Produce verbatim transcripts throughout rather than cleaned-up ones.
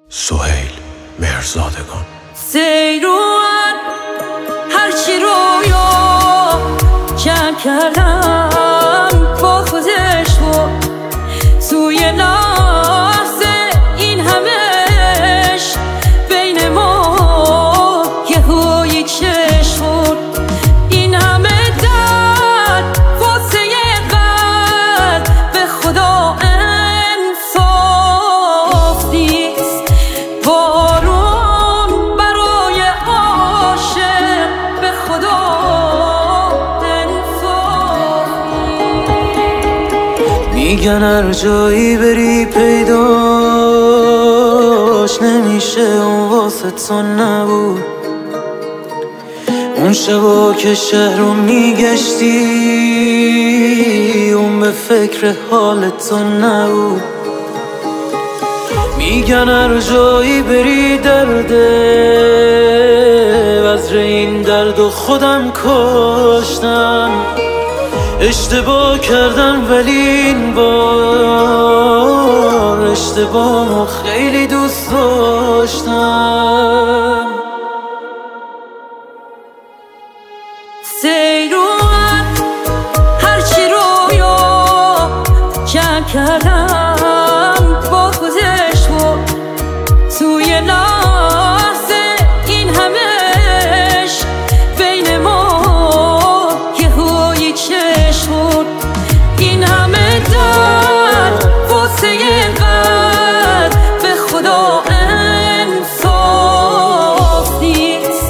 سهیل مهرزادگان. سیروان هرچی رویا جمع کردم با خودش بود توی لحظه این همش بین ما یه هوی چشم بود. این همه درد واسه قلب به خدا انصاف نیست. بارون برای عاشق به خدا انصاف نیست. میگن هر جایی بری پیداش نمیشه، اون واسه تو نبود. اون شبا که شهر رو میگشتی اون به فکر حال تو نبود. میگن هر جایی بری درده، وزر این درد و خودم کشتم. اشتباه کردم ولی این بار اشتباهمو خیلی دوست داشتم. سیروان هرچی رویا جمع کردم با خودش بود توی لحظه این همش بین ما یه هوی چشم بود. این همه درد واسه قلب به خدا انصاف نیست.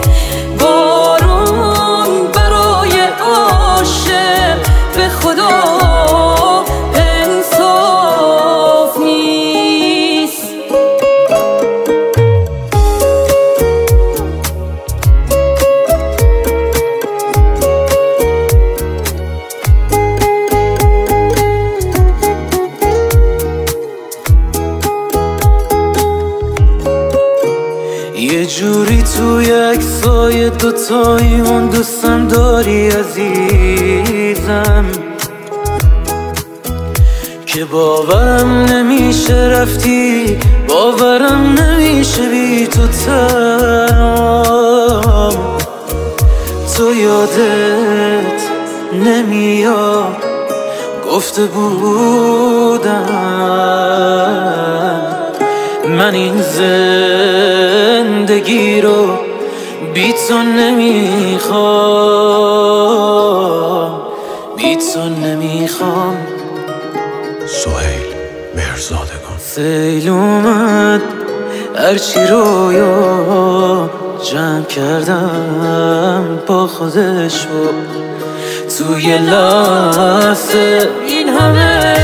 بارون برای عاشق به خدا انصاف نیست. یه جوری توی عکسای دوتاییمون دوستم داری عزیزم، که باورم نمیشه رفتی، باورم نمیشه بی تو تنهام. تو یادت نمیاد گفته بودم من این زندگی رو بی تو نمیخوام، بی تو نمیخوام. سهیل مهرزادگان. سیل اومد هرچی رویا جمع کردم با خودش بود توی لحظه این همه